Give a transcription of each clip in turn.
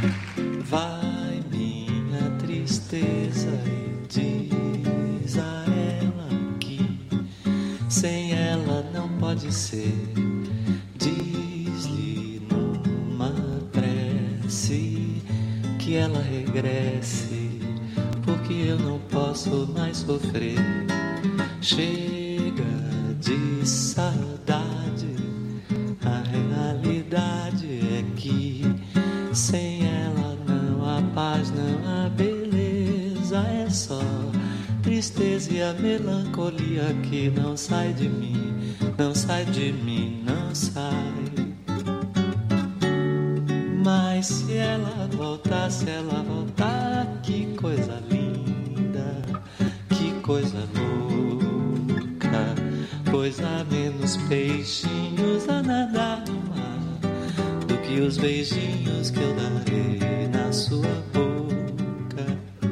Vai minha tristeza e diz a ela que sem ela não pode ser. Diz-lhe numa prece que ela regresse, porque eu não posso mais sofrer. Chega de saudade, a realidade é que sem ela não há paz, não há beleza, é só tristeza e a melancolia que não sai de mim, não sai de mim, não sai. Mas se ela voltar, que coisa linda, que coisa louca, pois há menos peixinhos a nadar do que os beijinhos que eu darei na sua boca.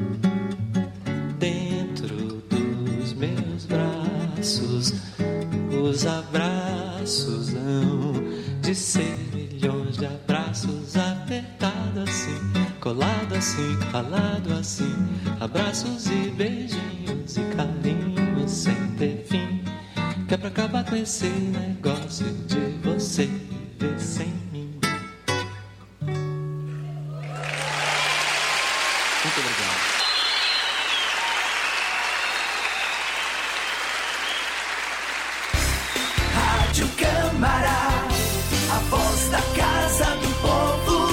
Dentro dos meus braços, os abraços hão de ser milhões de abraços, apertado assim, colado assim, calado assim, abraços e beijinhos e carinhos sem ter fim, que é pra acabar com esse negócio de você viver sem mim. Muito obrigado. Rádio Câmara, a voz da Casa do Povo.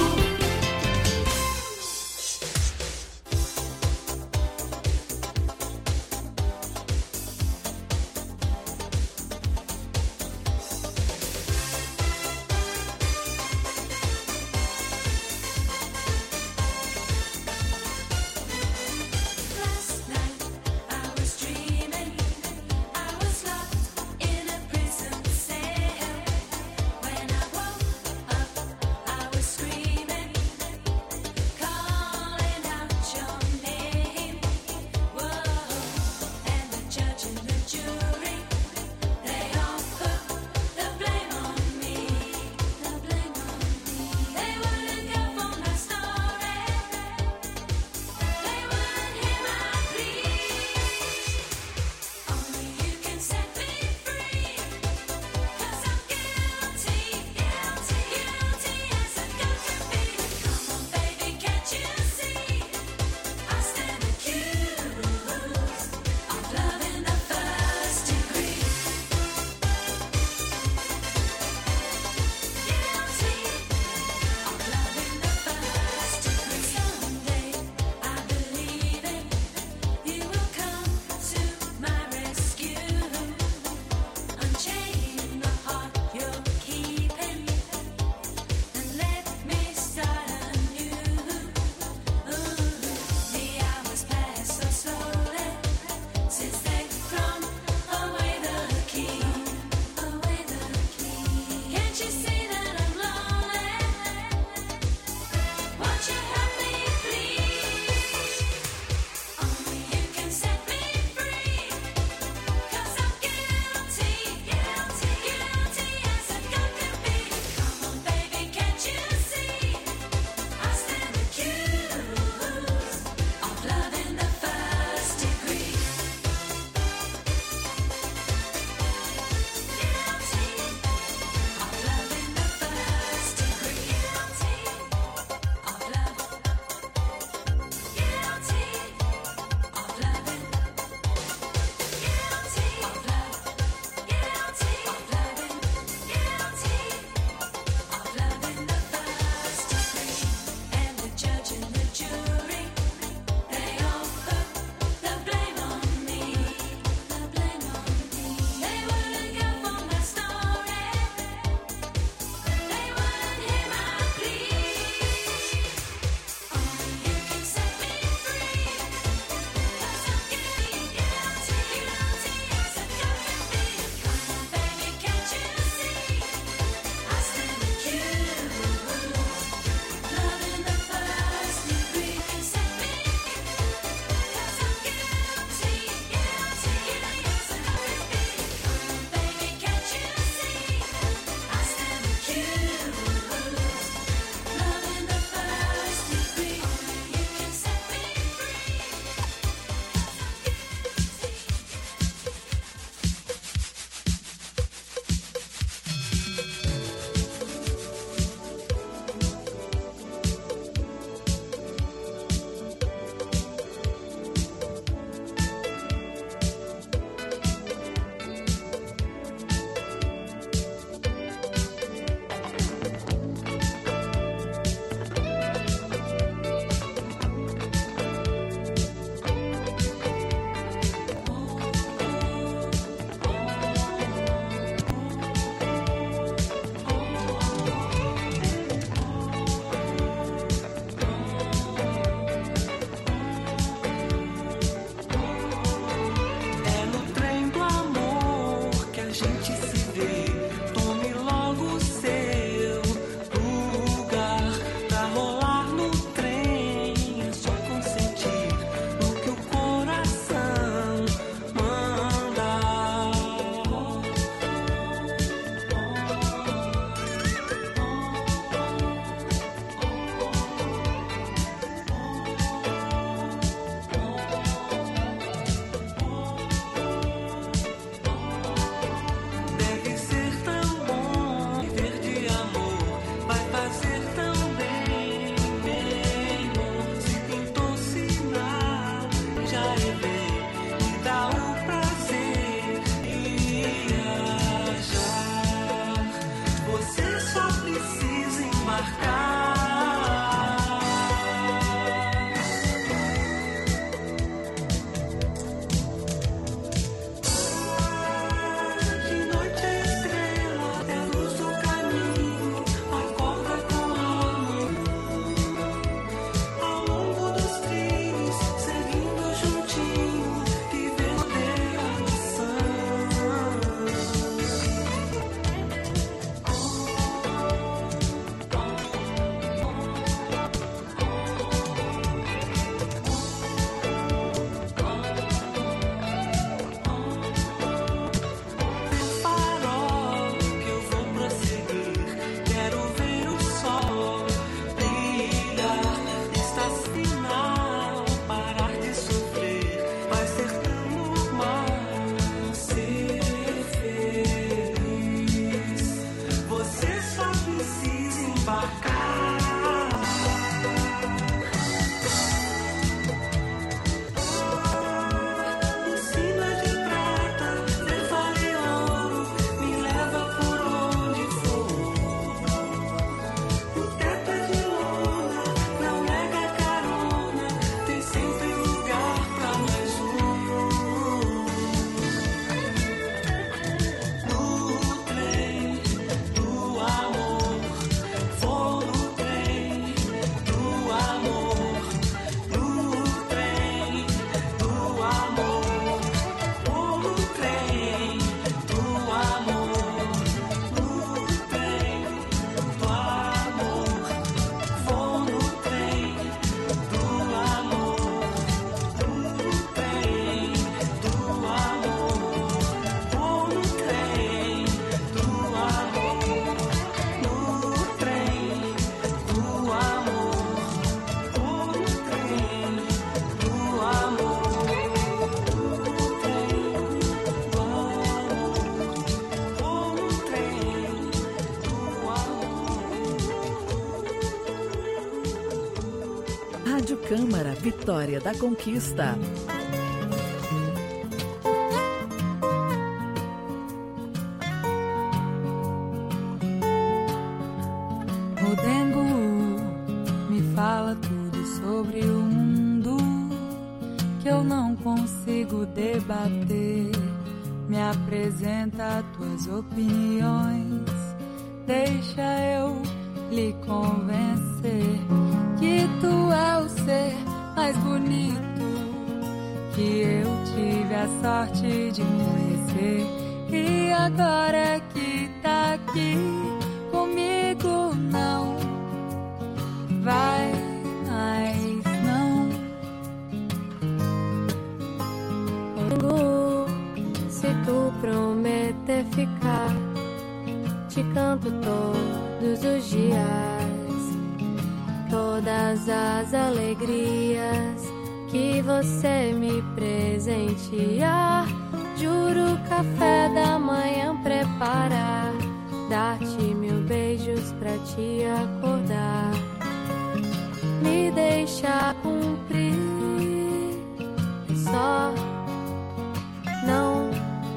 Rádio Câmara, Vitória da Conquista. O Dengue me fala tudo sobre o mundo que eu não consigo debater. Me apresenta tuas opiniões, deixa eu lhe convencer que tu é o ser mais bonito que eu tive a sorte de conhecer. E agora que tá aqui comigo, não vai mais não. Se tu prometer ficar, te canto todos os dias, todas as alegrias que você me presentear. Juro café da manhã preparar, dar-te 1000 beijos pra te acordar, me deixar cumprir, só não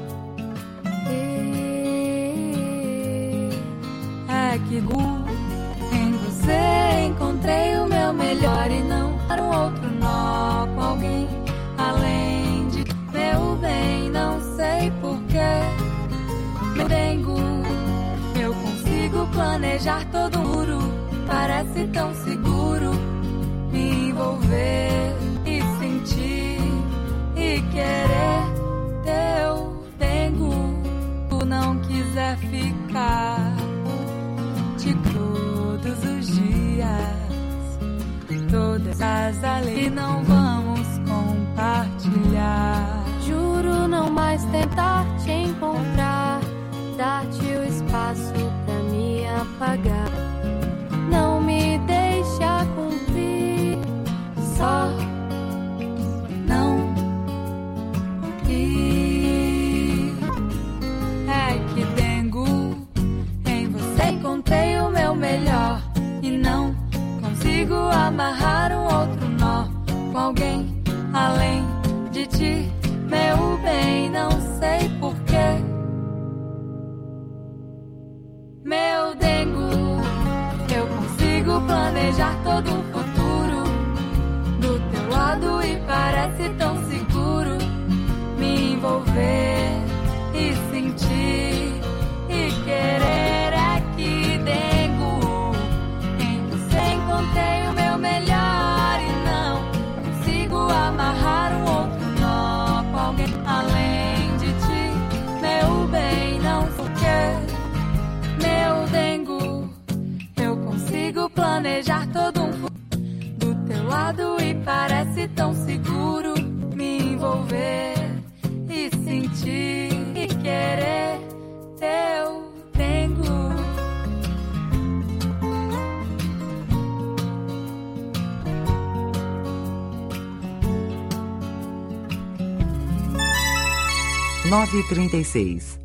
é que em você encontrei o meu melhor e não para um outro nó com alguém além de meu bem. Não sei porquê, meu dengo, eu consigo planejar todo um muro, parece tão seguro me envolver e sentir e querer. Teu dengo, tu não quiser ficar de todos os dias, todas as alegrias não vamos compartilhar. Juro não mais tentar te encontrar, dar-te o espaço pra me apagar, não me deixa cumprir, só não ir. É que dengo, em você encontrei o meu melhor e não consigo amarrar um outro nó com alguém além de ti, meu bem. Não sei porquê, meu dengo, eu consigo planejar todo um futuro do teu lado e parece tão seguro me envolver e sentir e querer. Aqui dengo, em você encontrei o meu melhor e não consigo amarrar um outro nó com alguém além de ti, meu bem. Não sei porquê, meu dengo, eu consigo planejar todo um futuro do teu lado e parece tão seguro me envolver e sentir e querer. Teu dengo. Nove e 36.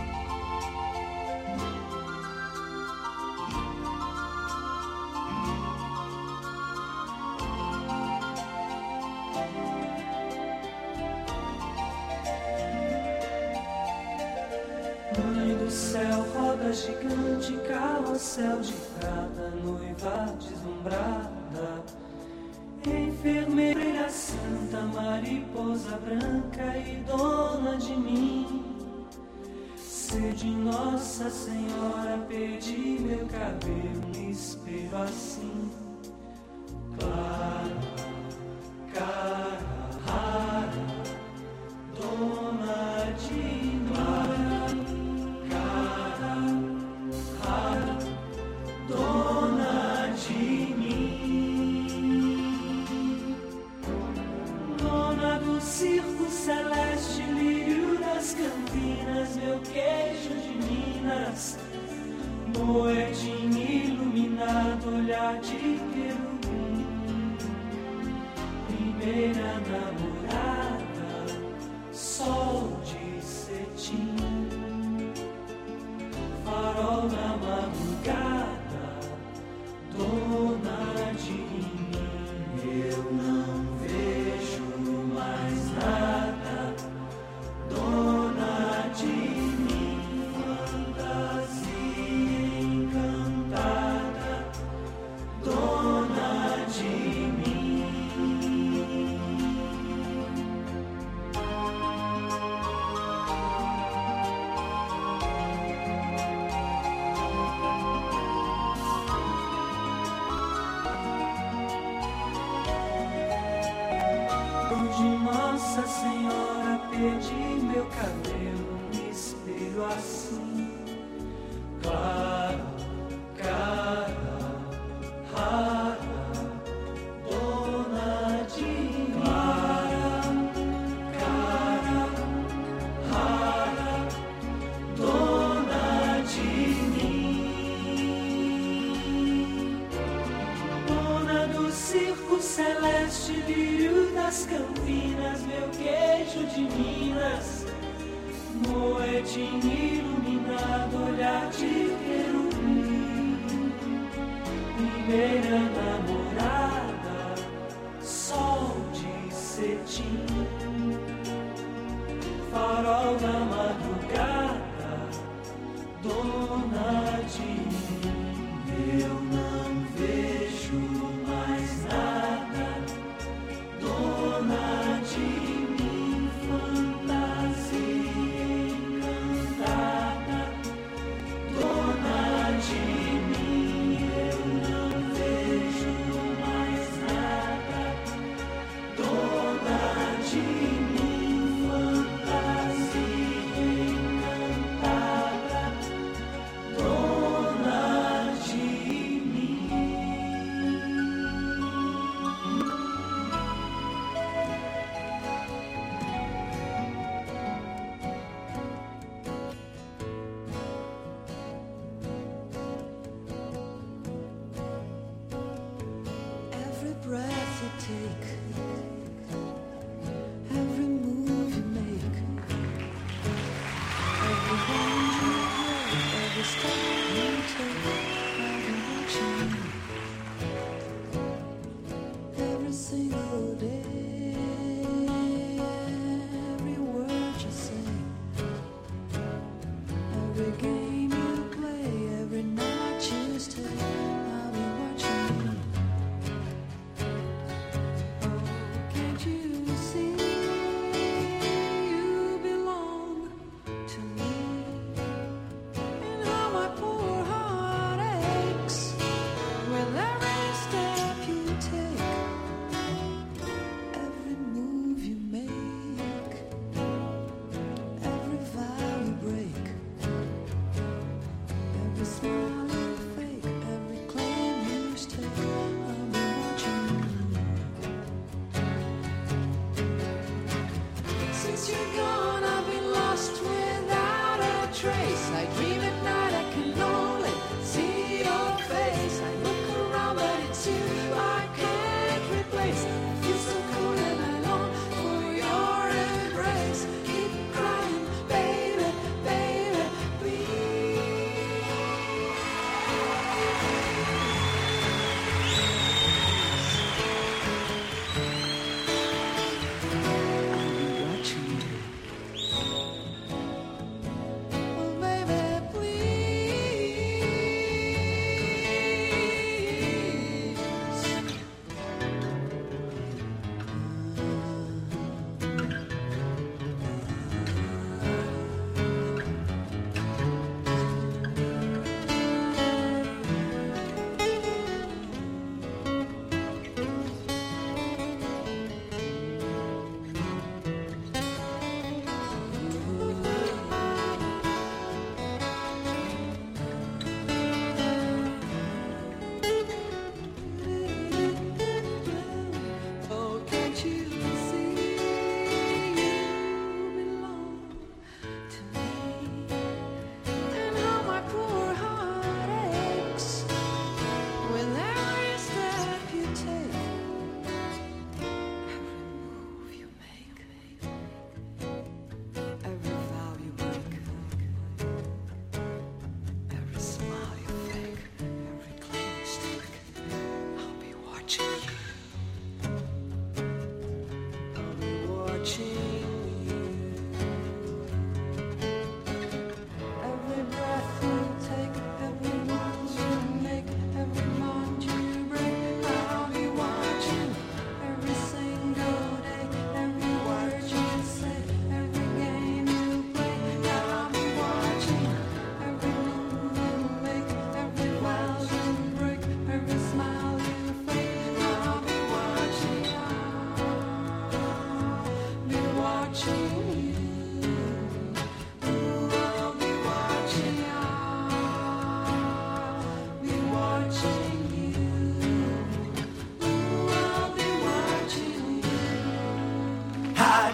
Mãe do céu, roda gigante, carrossel de prata, noiva deslumbrada, enfermeira santa, mariposa branca e dona de mim. Sede Nossa Senhora, pedi meu cabelo, um espelho assim, clara, cara, rara, dona de mim. Dona de mim, dona do circo celeste, lírio das Campinas, meu queijo de Minas, moedinho iluminado, olhar de Nossa Senhora, perdi meu cabelo, um espelho assim, claro, cara, rara, dona de clara, cara, rara, dona de mim, dona do circo celeste, lírio das Campinas, meu queijo de Minas, moedinho iluminado, olhar de querubim, primeira namorada, sol de cetim, farol da madrugada, dona de mim, eu não vejo mais nada, dona de mim, fantasia encantada, dona de mim, eu não vejo mais nada, dona de mim, fantasia encantada, dona de mim. Every breath you take, every move you make, every bond you break, every step you take, I've been watching you every single day, every word you say, every game you play, every night you stay, I'll be watching you. Can't you see you belong to me? And how my poor heart aches with every step you take, every move you make, every vow you break, every smile you fake, every claim you stake, I'll be watching you. Since you're gone, I've been lost without a trace. I dream at night, I can only see your face. I look around, but it's you I can't replace. I feel so cold and I long for your embrace. Keep crying, baby, baby, please. I've been watching you.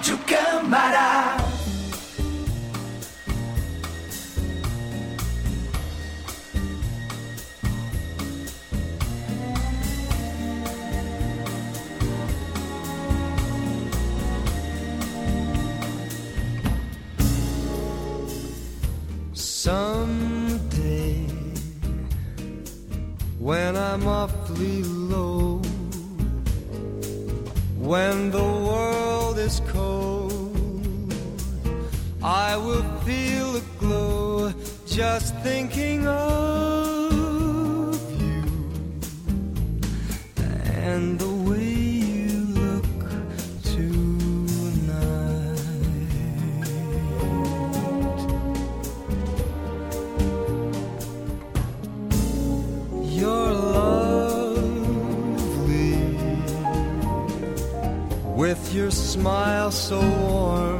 Chucambara. Someday, when I'm awfully low, when the world is cold, I will feel a glow just thinking of you and the way you look tonight. You're lovely with your smile so warm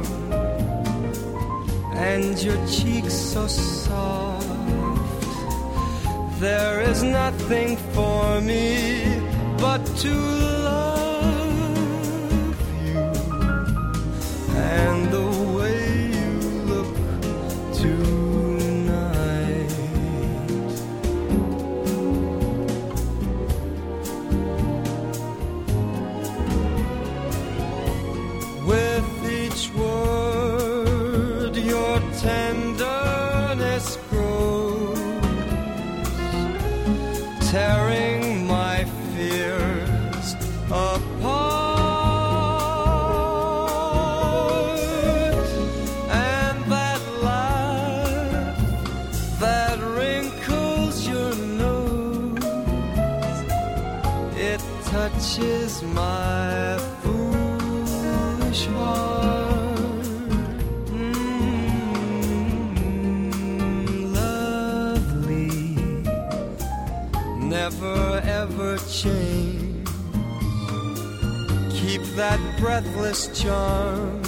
and your cheeks so soft. There is nothing for me but to love you and the way you look tonight. With each word your tenderness grows, tearing my fears apart. And that laugh that wrinkles your nose, it touches my foolish heart. Lovely, never ever change. Keep that breathless charm.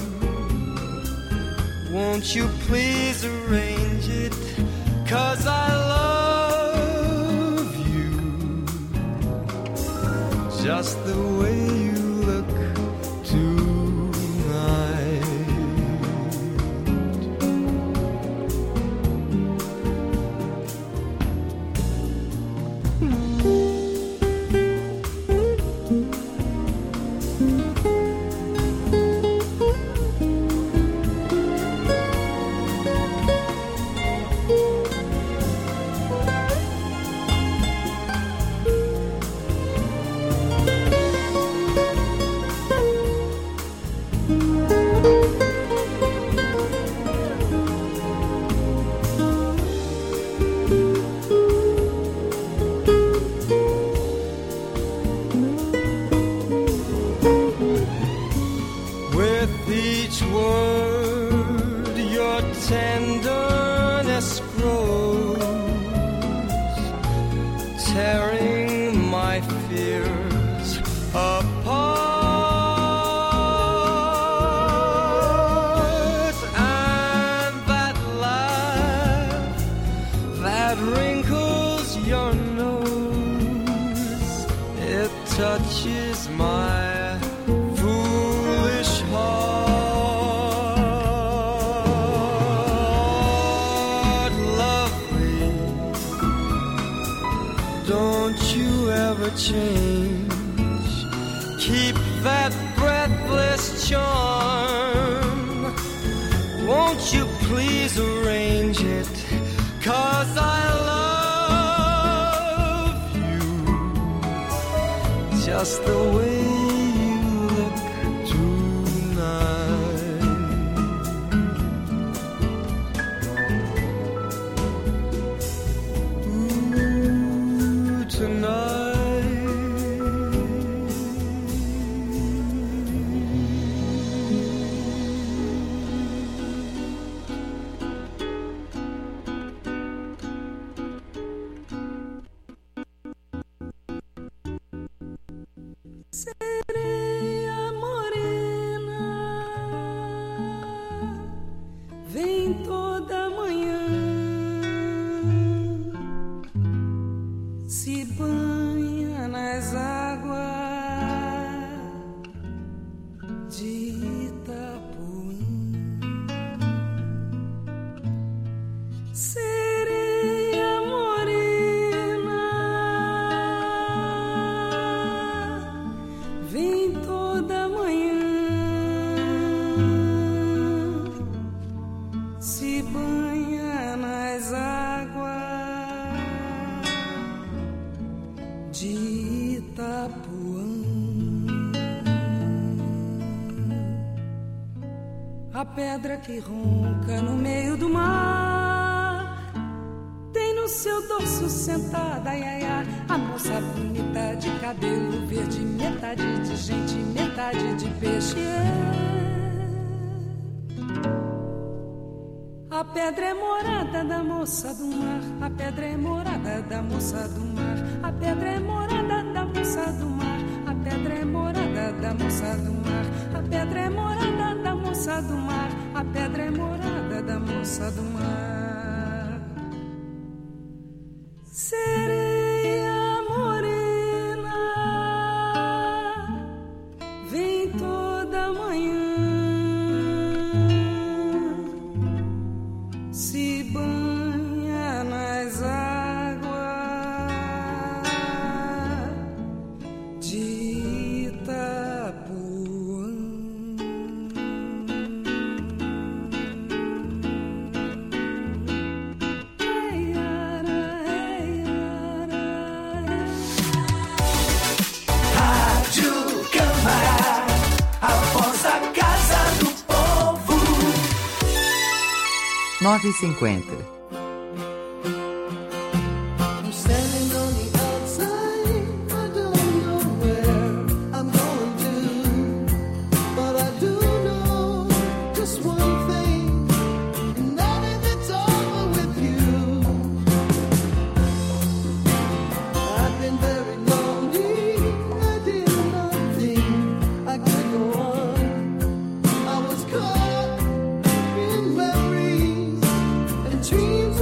Won't you please arrange it? 'Cause I love you just the way you look tonight. With each word your tenderness grows, tearing my fears apart. And that laugh that wrinkles your nose, it touches my foolish heart. Lovely, don't you ever change. Keep that breathless charm. Won't you please arrange it? 'Cause I love you just the way you look tonight. Ooh, tonight. Say vem toda manhã, se banha nas águas de Itapuã. A pedra que ronca no meio do mar tem no seu dorso sentada, iaiá, a moça bonita de cabelo verde, metade de gente, metade de peixe. A pedra é morada da moça do mar, a pedra é morada da moça do mar, a pedra é morada da moça do mar, a pedra é morada da moça do mar, a pedra é morada da moça do mar, a pedra é morada da moça do mar. Sereia morena, vem toda manhã, se banha nas águas de Itapuã. Rádio Câmara, a voz da Casa do Povo. 9h50. I'm standing on the outside, I don't know where I'm going to, but I do know just one thing, and that is it's over with you. I've been very lonely, I did not think I could go on. I was caught in memories and dreams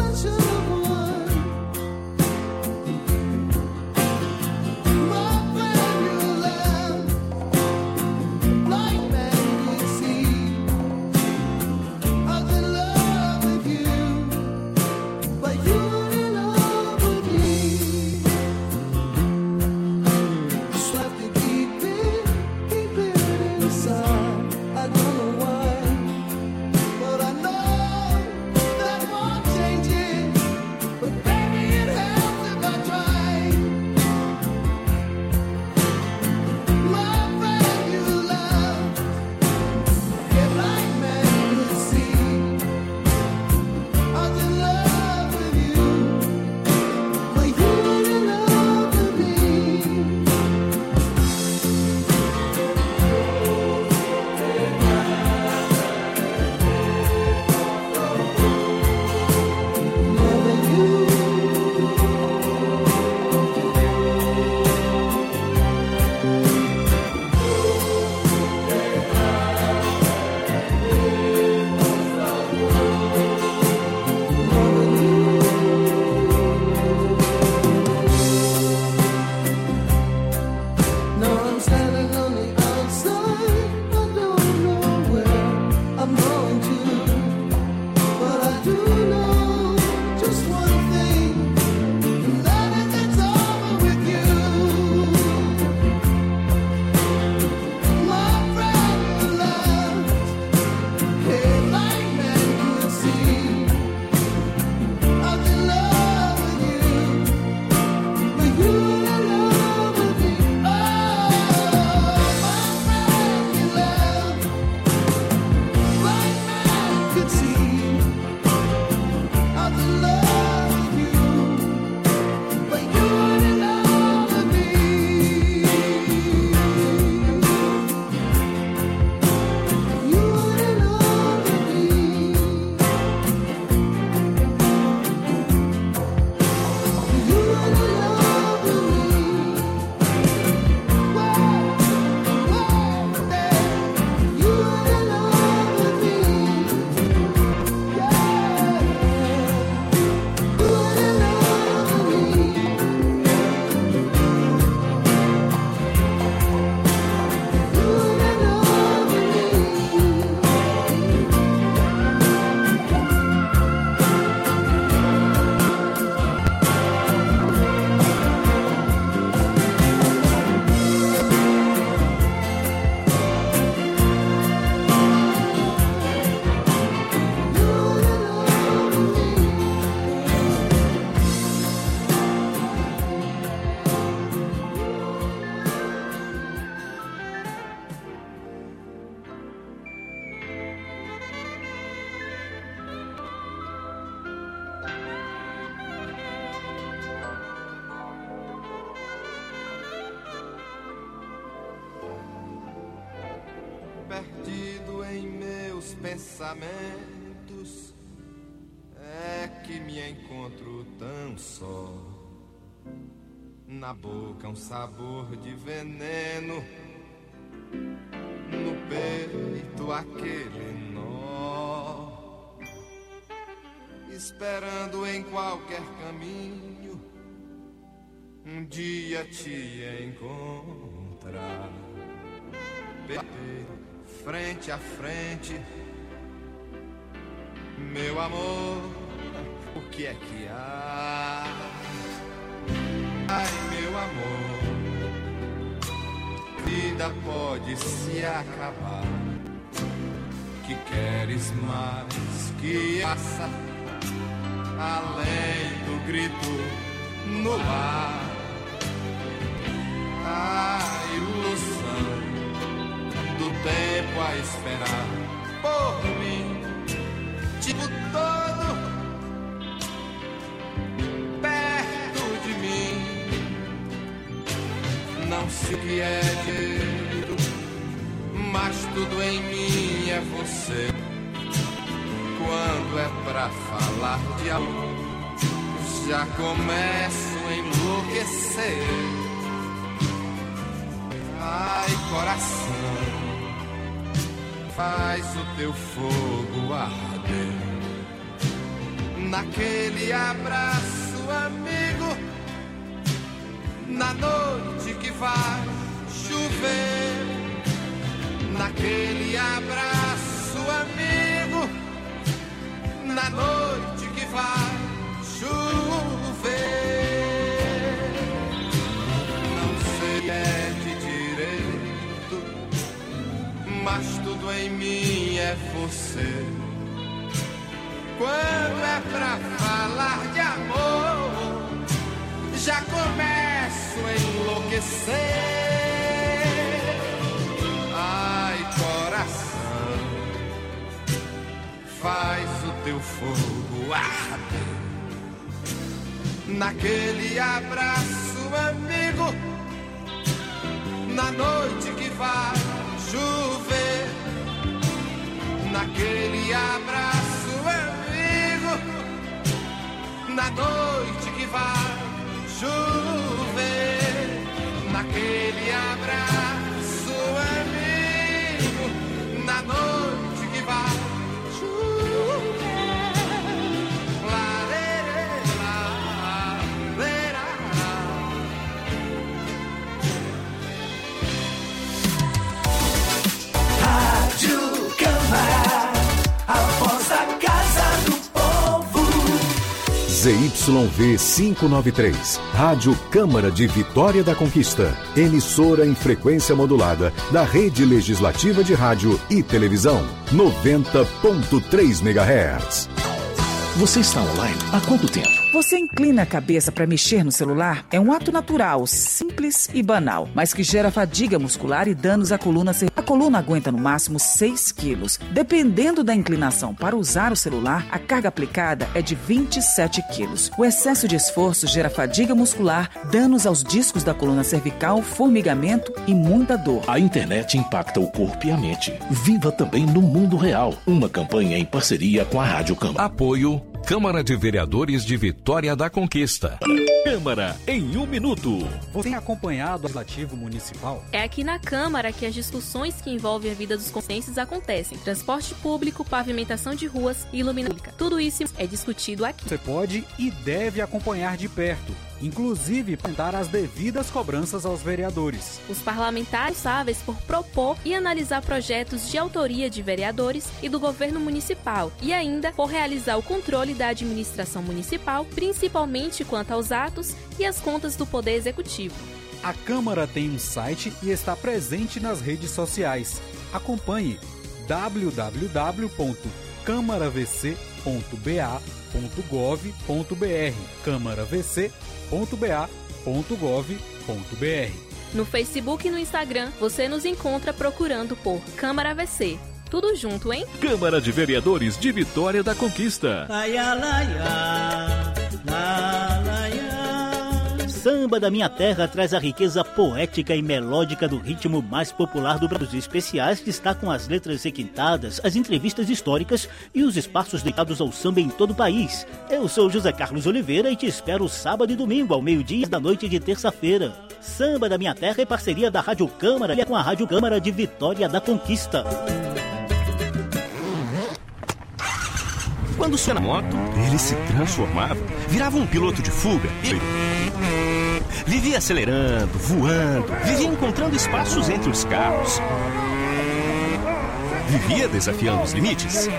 Perdido em meus pensamentos, é que me encontro tão só. Na boca um sabor de veneno, no peito aquele nó. Esperando em qualquer caminho um dia te encontrar. Frente a frente, meu amor, o que é que há? Ai, meu amor, vida pode se acabar. Que queres mais que passa além do grito no ar? A ilusão do tempo a esperar por mim, tipo todo perto de mim. Não sei o que é direito, mas tudo em mim é você. Quando é pra falar de amor, já começo a enlouquecer. Ai, coração, faz o teu fogo arder. Naquele abraço, amigo, na noite que vai chover. Naquele abraço, amigo, na noite que vai chover. Não sei é de direito, mas tudo em mim é você. Quando é pra falar de amor, já começo a enlouquecer. Ai, coração, faz o teu fogo arder. Naquele abraço, amigo, na noite que vai chover. Naquele abraço, amigo, na noite que vai chover. Naquele abraço, amigo, na noite que vai chover. Lá, lê, lá, lê, lá. Rádio Câmara, a voz da Casa do Povo. ZYV 593, Rádio Câmara de Vitória da Conquista, emissora em frequência modulada da Rede Legislativa de Rádio e Televisão, 90.3 MHz. Você está online há quanto tempo? Você inclina a cabeça para mexer no celular? É um ato natural, simples e banal, mas que gera fadiga muscular e danos à coluna. A coluna aguenta no máximo 6 quilos. Dependendo da inclinação para usar o celular, a carga aplicada é de 27 quilos. O excesso de esforço gera fadiga muscular, danos aos discos da coluna cervical, formigamento e muita dor. A internet impacta o corpo e a mente. Viva também no mundo real. Uma campanha em parceria com a Rádio Câmara. Apoio Câmara de Vereadores de Vitória da Conquista. Câmara em 1 minuto. Você tem acompanhado o Legislativo Municipal? É aqui na Câmara que as discussões que envolvem a vida dos conscientes acontecem. Transporte público, pavimentação de ruas e iluminação pública. Tudo isso é discutido aqui. Você pode e deve acompanhar de perto, inclusive para dar as devidas cobranças aos vereadores. Os parlamentares responsáveis por propor e analisar projetos de autoria de vereadores e do governo municipal e ainda por realizar o controle da administração municipal, principalmente quanto aos atos e as contas do Poder Executivo. A Câmara tem um site e está presente nas redes sociais. Acompanhe www.câmaravc.ba.gov.br câmaravc.ba.gov.br. No Facebook e no Instagram, você nos encontra procurando por Câmara VC. Tudo junto, hein? Câmara de Vereadores de Vitória da Conquista. Laia, laia, la, laia, Samba da Minha Terra traz a riqueza poética e melódica do ritmo mais popular do Brasil. Os especiais destacam as letras requintadas, as entrevistas históricas e os espaços dedicados ao samba em todo o país. Eu sou José Carlos Oliveira e te espero sábado e domingo ao meio-dia da noite de terça-feira. Samba da Minha Terra é parceria da Rádio Câmara com a Rádio Câmara de Vitória da Conquista. Quando sua moto, ele se transformava, virava um piloto de fuga e vivia acelerando, voando, vivia encontrando espaços entre os carros. Vivia desafiando os limites.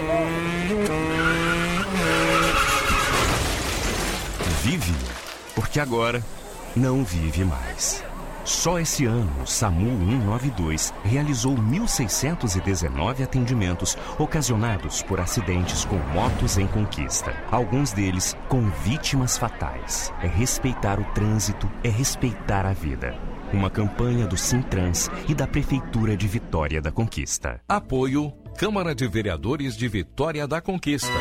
Vive, porque agora não vive mais. Só esse ano, o SAMU 192 realizou 1.619 atendimentos ocasionados por acidentes com motos em conquista. Alguns deles com vítimas fatais. É respeitar o trânsito, é respeitar a vida. Uma campanha do Sintrans e da Prefeitura de Vitória da Conquista. Apoio Câmara de Vereadores de Vitória da Conquista.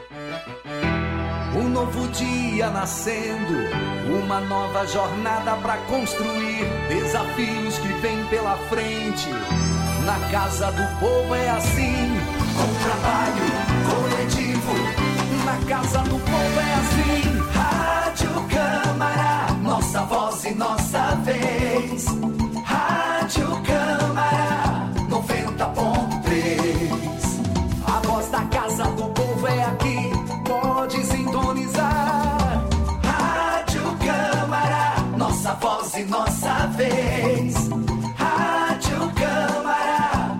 Um novo dia nascendo, uma nova jornada pra construir, desafios que vêm pela frente. Na casa do povo é assim, com trabalho coletivo. Na casa do povo é assim, Rádio Câmara, nossa voz e nossa vez. Rádio Câmara 90.3, a voz da casa do povo é aqui, pode sintonizar. Rádio Câmara, nossa voz e nossa vez. Rádio Câmara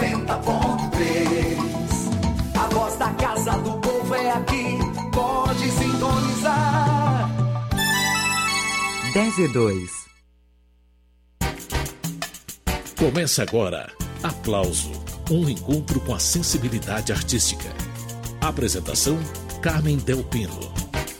90.3, a voz da casa do povo é aqui, pode sintonizar. 10:02. Começa agora Aplauso, um encontro com a sensibilidade artística. Apresentação Carmen Del Pino.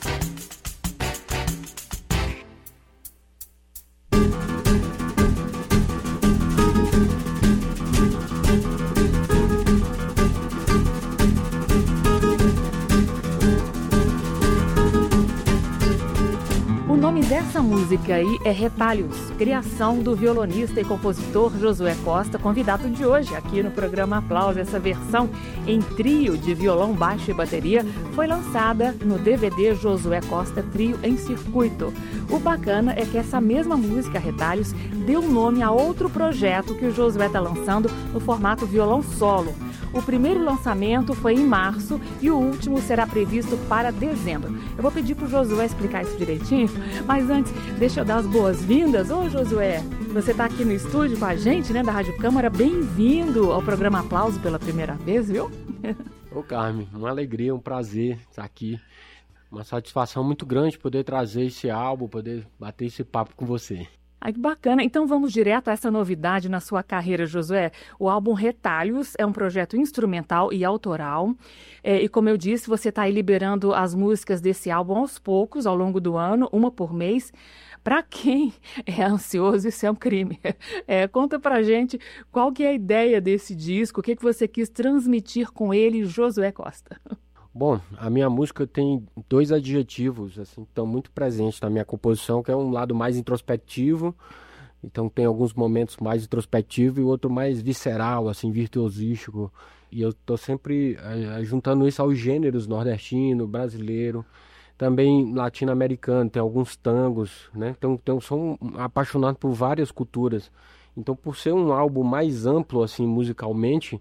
Essa música aí é Retalhos, criação do violonista e compositor Josué Costa, convidado de hoje aqui no programa Aplauso. Essa versão em trio de violão, baixo e bateria foi lançada no DVD Josué Costa Trio em Circuito. O bacana é que essa mesma música, Retalhos, deu nome a outro projeto que o Josué está lançando no formato violão solo. O primeiro lançamento foi em março e o último será previsto para dezembro. Eu vou pedir para o Josué explicar isso direitinho, mas antes, deixa eu dar as boas-vindas. Oi, Josué, você está aqui no estúdio com a gente, né, da Rádio Câmara. Bem-vindo ao programa Aplauso pela primeira vez, viu? Ô, Carmen, uma alegria, um prazer estar aqui. Uma satisfação muito grande poder trazer esse álbum, poder bater esse papo com você. Ai, que bacana. Então vamos direto a essa novidade na sua carreira, Josué. O álbum Retalhos é um projeto instrumental e autoral. E como eu disse, você está aí liberando as músicas desse álbum aos poucos, ao longo do ano, uma por mês. Para quem é ansioso, isso é um crime. Conta pra gente qual que é a ideia desse disco, o que você quis transmitir com ele, Josué Costa. Bom, a minha música tem dois adjetivos assim, que estão muito presentes na minha composição, que é um lado mais introspectivo, então tem alguns momentos mais introspectivos e outro mais visceral, assim, virtuosístico. E eu estou sempre juntando isso aos gêneros nordestino, brasileiro, também latino-americano, tem alguns tangos, né? Então eu sou apaixonado por várias culturas. Então, por ser um álbum mais amplo, assim, musicalmente,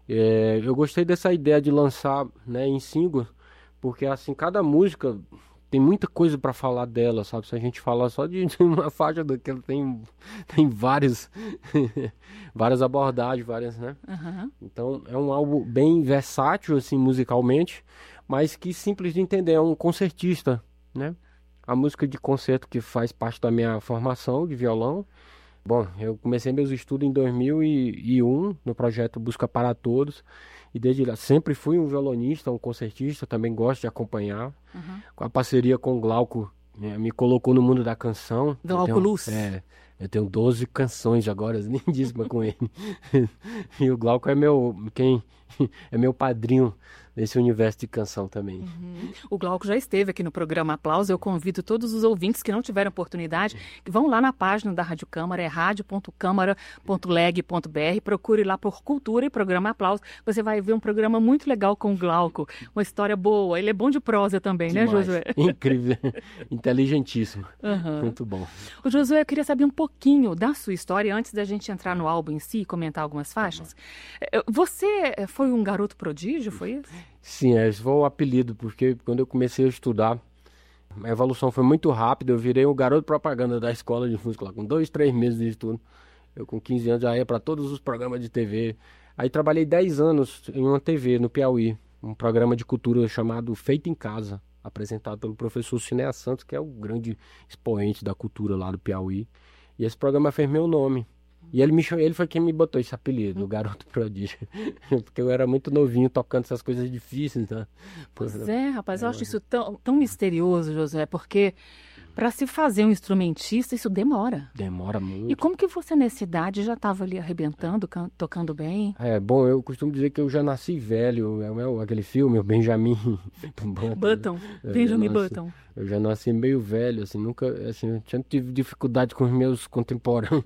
eu gostei dessa ideia de lançar, né, em single, porque assim, cada música tem muita coisa para falar dela, sabe? Se a gente falar só de uma faixa daquela, tem várias abordagens, várias, né? Uhum. Então é um álbum bem versátil, assim, musicalmente, mas que simples de entender, é um concertista, né? A música de concerto que faz parte da minha formação de violão. Bom, eu comecei meus estudos em 2001, no projeto Busca para Todos, e desde lá sempre fui um violonista, um concertista, também gosto de acompanhar. Uhum. Com a parceria com o Glauco, me colocou no mundo da canção. Glauco Luz. Eu tenho 12 canções agora, lindíssimas com ele. E o Glauco é meu padrinho nesse universo de canção também. O Glauco já esteve aqui no programa Aplauso. Eu convido todos os ouvintes que não tiveram oportunidade, que vão lá na página da Rádio Câmara, é radio.câmara.leg.br, procure lá por Cultura e Programa Aplauso. Você vai ver um programa muito legal com o Glauco, uma história boa. Ele é bom de prosa também, Demais. Né, Josué? Incrível, inteligentíssimo, muito bom. O Josué, eu queria saber um pouquinho da sua história, antes da gente entrar no álbum em si e comentar algumas faixas. Você foi um garoto prodígio, foi isso? Sim, esse foi o apelido, porque quando eu comecei a estudar, a evolução foi muito rápida. Eu virei o garoto propaganda da escola de música lá, com 2, 3 meses de estudo. Eu com 15 anos já ia para todos os programas de TV. Aí trabalhei 10 anos em uma TV no Piauí, um programa de cultura chamado Feito em Casa, apresentado pelo professor Cinéa Santos, que é o grande expoente da cultura lá do Piauí. E esse programa fez meu nome. E ele foi quem me botou esse apelido, o garoto prodígio. Porque eu era muito novinho tocando essas coisas difíceis, né? Pois é, rapaz, eu acho isso tão misterioso, Josué, porque para se fazer um instrumentista, isso demora. Demora muito. E como que você, nessa idade, já estava ali arrebentando, tocando bem? Bom, eu costumo dizer que eu já nasci velho. Aquele filme, o Benjamin Button. Benjamin Button. Eu já nasci meio velho, assim, nunca, assim, eu sempre tive dificuldade com os meus contemporâneos.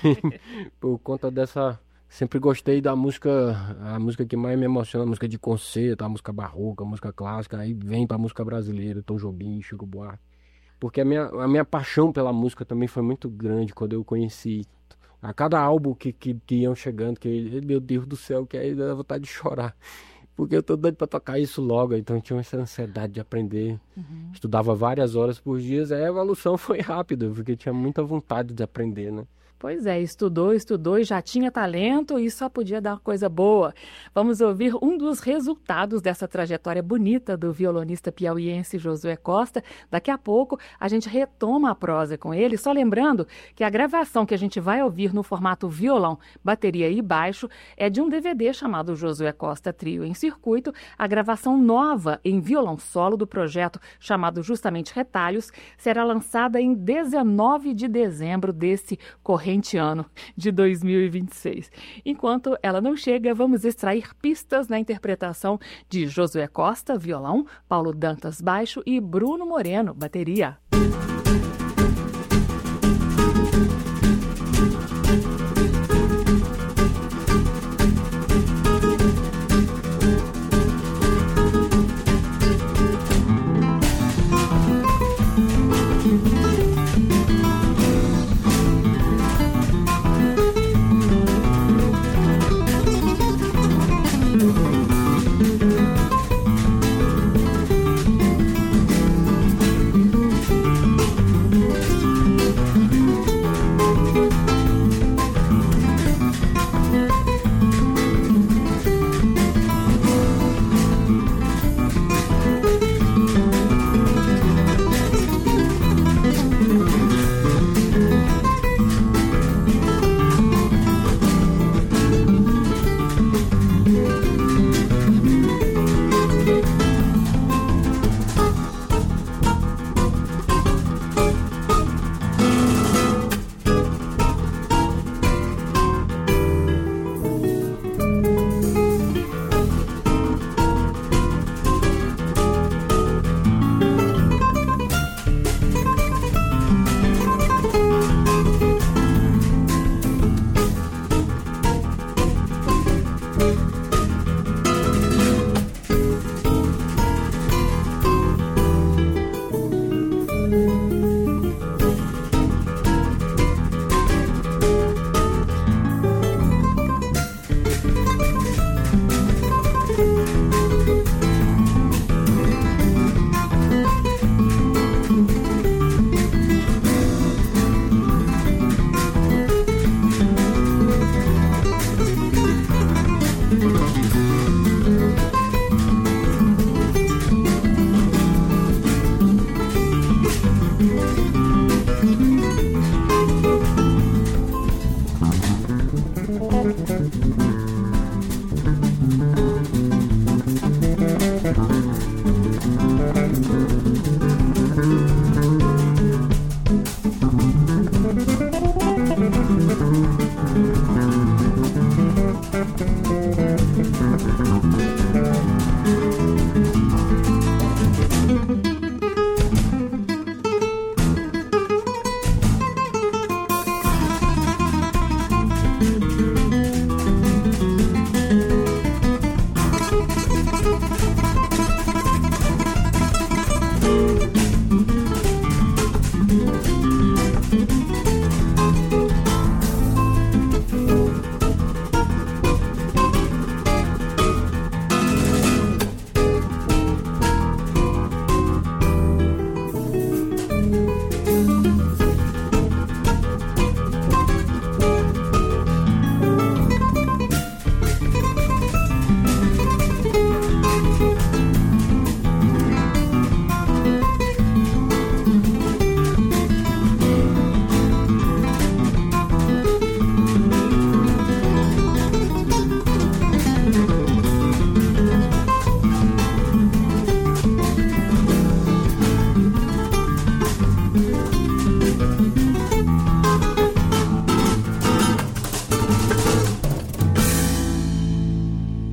Por conta dessa... Sempre gostei da música, a música que mais me emociona, a música de concerto, a música barroca, a música clássica, aí vem pra música brasileira, Tom Jobim, Chico Buarque. Porque a minha paixão pela música também foi muito grande quando eu conheci. A cada álbum que iam chegando, meu Deus do céu, que aí dá vontade de chorar. Porque eu tô doido pra tocar isso logo, então eu tinha essa ansiedade de aprender. Estudava várias horas por dia, aí a evolução foi rápida, porque tinha muita vontade de aprender, né? Pois é, estudou e já tinha talento e só podia dar coisa boa. Vamos ouvir um dos resultados dessa trajetória bonita do violonista piauiense Josué Costa. Daqui a pouco a gente retoma a prosa com ele, só lembrando que a gravação que a gente vai ouvir no formato violão, bateria e baixo é de um DVD chamado Josué Costa Trio em Circuito. A gravação nova em violão solo do projeto chamado justamente Retalhos será lançada em 19 de dezembro desse corrente ano de 2026. Enquanto ela não chega, vamos extrair pistas na interpretação de Josué Costa, violão, Paulo Dantas, baixo e Bruno Moreno, bateria.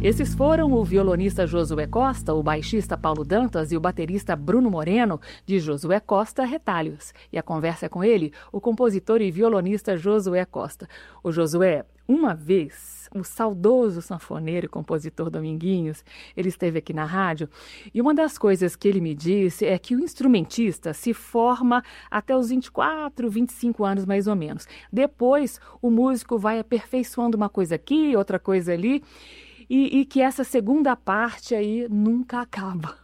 Esses foram o violonista Josué Costa, o baixista Paulo Dantas e o baterista Bruno Moreno, de Josué Costa Retalhos. E a conversa é com ele, o compositor e violonista Josué Costa. O Josué, uma vez, o saudoso sanfoneiro e compositor Dominguinhos, ele esteve aqui na rádio, e uma das coisas que ele me disse é que o instrumentista se forma até os 24, 25 anos mais ou menos. Depois, o músico vai aperfeiçoando uma coisa aqui, outra coisa ali, e que essa segunda parte aí nunca acaba.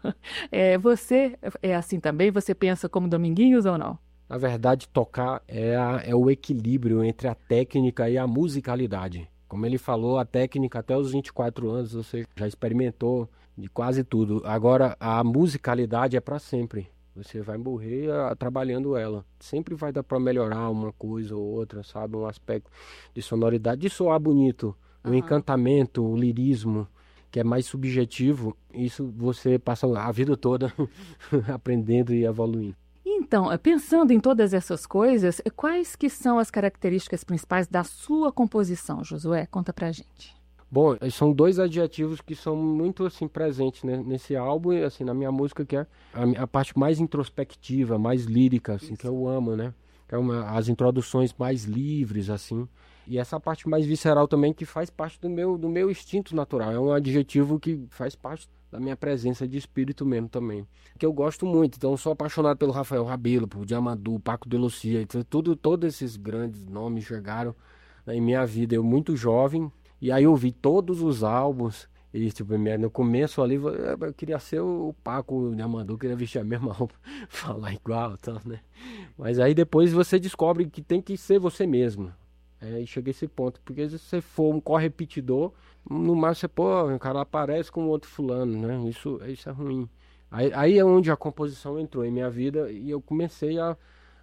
Você é assim também? Você pensa como Dominguinhos ou não? Na verdade, tocar é o equilíbrio entre a técnica e a musicalidade. Como ele falou, a técnica até os 24 anos você já experimentou de quase tudo. Agora, a musicalidade é para sempre. Você vai morrer trabalhando ela. Sempre vai dar para melhorar uma coisa ou outra, sabe? Um aspecto de sonoridade, de soar bonito. O encantamento, o lirismo, que é mais subjetivo, isso você passa a vida toda aprendendo e evoluindo. Então, pensando em todas essas coisas, quais que são as características principais da sua composição, Josué? Conta pra gente. Bom, são dois adjetivos que são muito assim presentes, né, nesse álbum e assim na minha música, que é a parte mais introspectiva, mais lírica, assim, que eu amo, né? Que é as introduções mais livres, assim. E essa parte mais visceral também, que faz parte do meu instinto natural. É um adjetivo que faz parte da minha presença de espírito mesmo também. Que eu gosto muito. Então, eu sou apaixonado pelo Rafael Rabelo, por Diamandú, Paco de Lucia. Então, todos esses grandes nomes chegaram em minha vida. Eu muito jovem. E aí eu ouvi todos os álbuns. E tipo, no começo ali, eu queria ser o Paco Diamandú, queria vestir a mesma roupa, falar igual, tal, né? Mas aí depois você descobre que tem que ser você mesmo. E chega a esse ponto, porque se você for um correpetidor, no mais você, o cara aparece com outro fulano, né? Isso é ruim. Aí é onde a composição entrou em minha vida e eu comecei a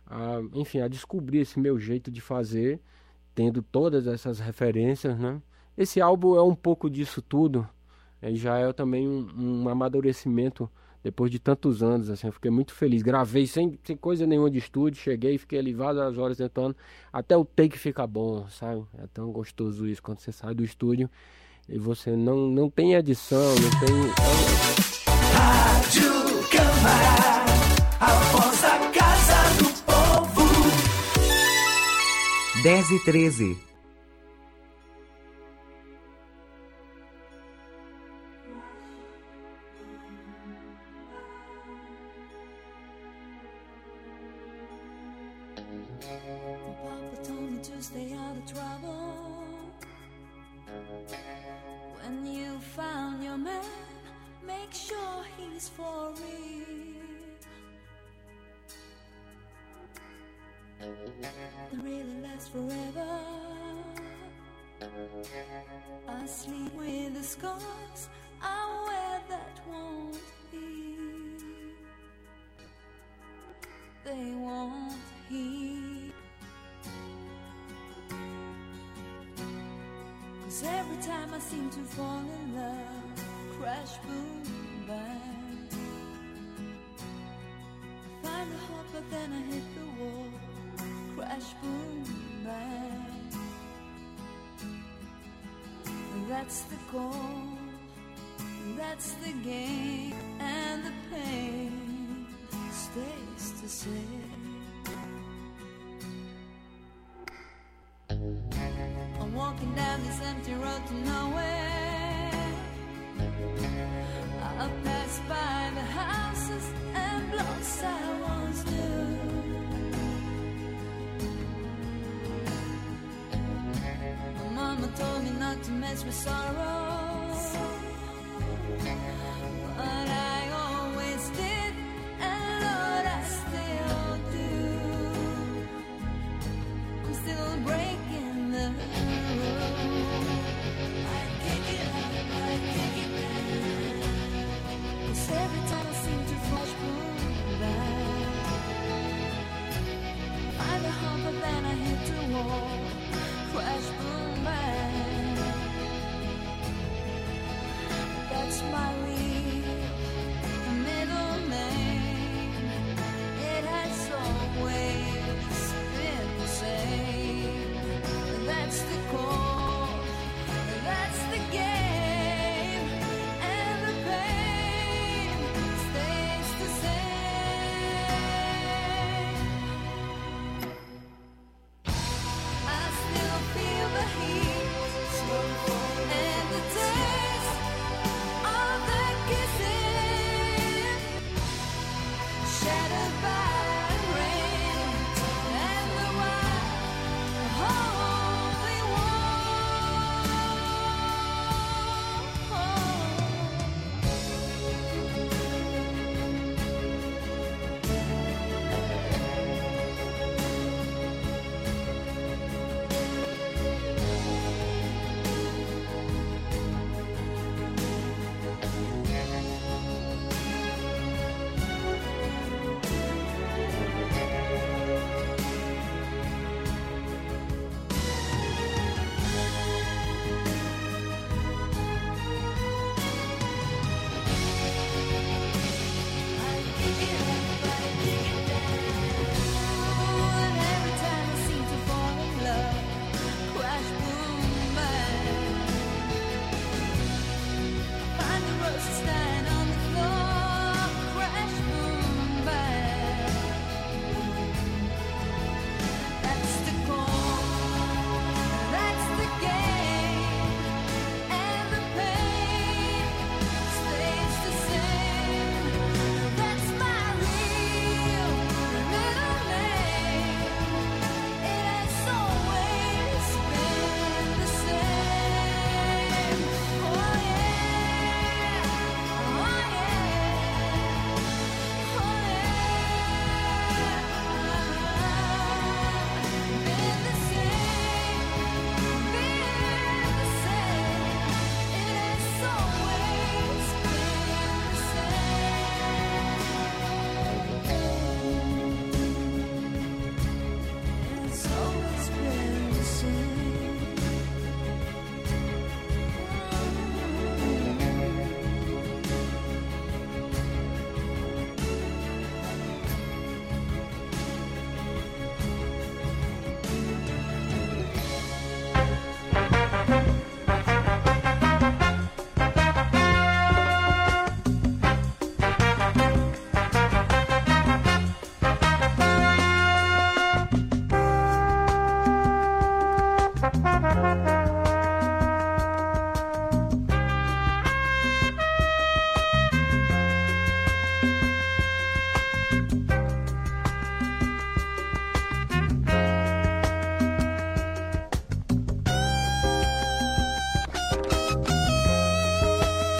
descobrir esse meu jeito de fazer, tendo todas essas referências, né? Esse álbum é um pouco disso tudo, já é também um amadurecimento depois de tantos anos, assim, eu fiquei muito feliz. Gravei sem coisa nenhuma de estúdio, cheguei e fiquei ali várias horas tentando, até o take fica bom, sabe? É tão gostoso isso, quando você sai do estúdio e você não tem edição, não tem... Rádio Câmara, a voz da Casa do Povo. 10h13. Stay out of trouble. When you found your man, make sure he's for real. They really last forever. I sleep with the scars I wear that won't heal. They won't heal. 'Cause every time I seem to fall in love, crash, boom, bang. I find a hope, but then I hit the wall, crash, boom, bang. And that's the goal, that's the game, and the pain stays the same. I'm walking down this empty road to nowhere. I pass by the houses and blocks I once knew. My mama told me not to mess with sorrow, but I always did, and Lord, I still do. I'm still breaking the every time I seem to flash boom back, find a hump but then I hit the wall, crash boom back. That's my reason.